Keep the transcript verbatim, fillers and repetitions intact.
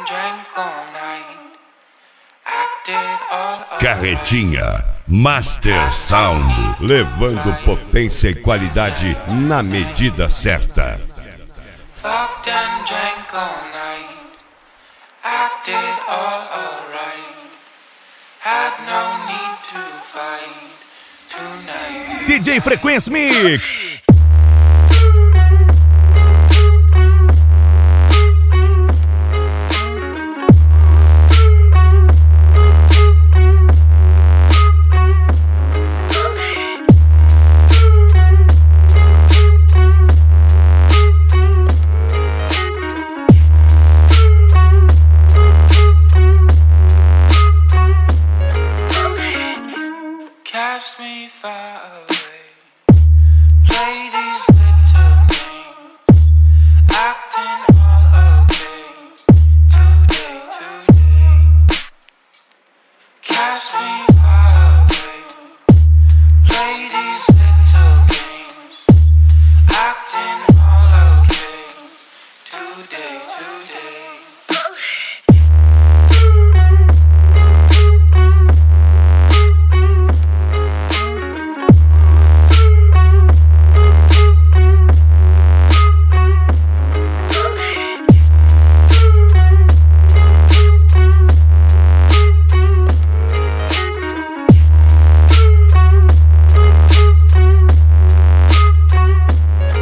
Carretinha Master Sound, levando potência e qualidade na medida certa. Fucked and drank all night, acted all alright, had no need to fight tonight. D J Frequência Mix.